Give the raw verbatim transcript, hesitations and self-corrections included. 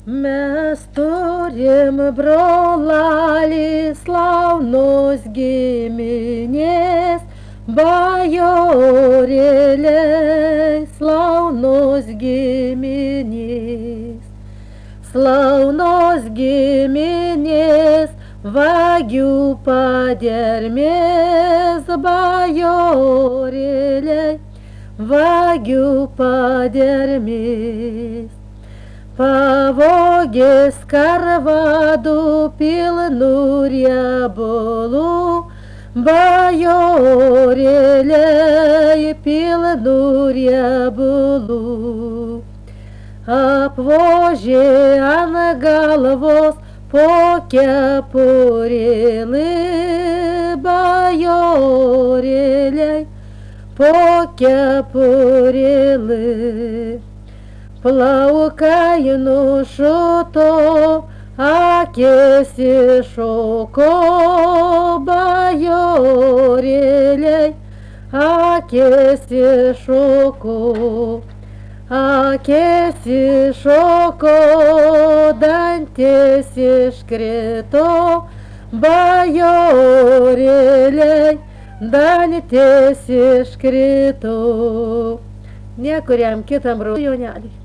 Mes turim brolelį slaunus giminės, bajorėliai slaunus giminės. Slaunos giminės, vagių padermės, bajorėliai, vagių padermės. Pavogės karvadų pilnų riebalų, bajorėliai pilnų riebalų. Apvožė ant galvos po kepurėlį, bajorėliai po kepurėlį. Plaukai nušuto, akis iššoko, bajorėliai, akis iššoko. Akis iššoko, dantis iškrito, bajorėliai, dantis iškrito. Niekuriam kitam rajonelį.